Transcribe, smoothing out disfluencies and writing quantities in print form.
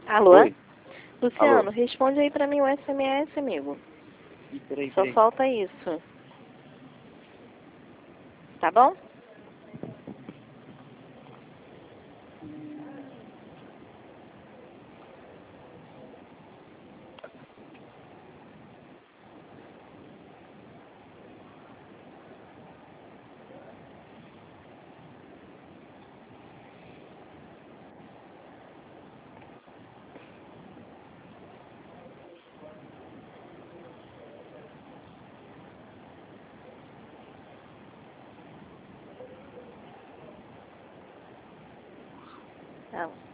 Alô? Oi. Luciano, Alô? responde aí pra mim o SMS, amigo. Peraí. Só falta isso. Tá bom? Não.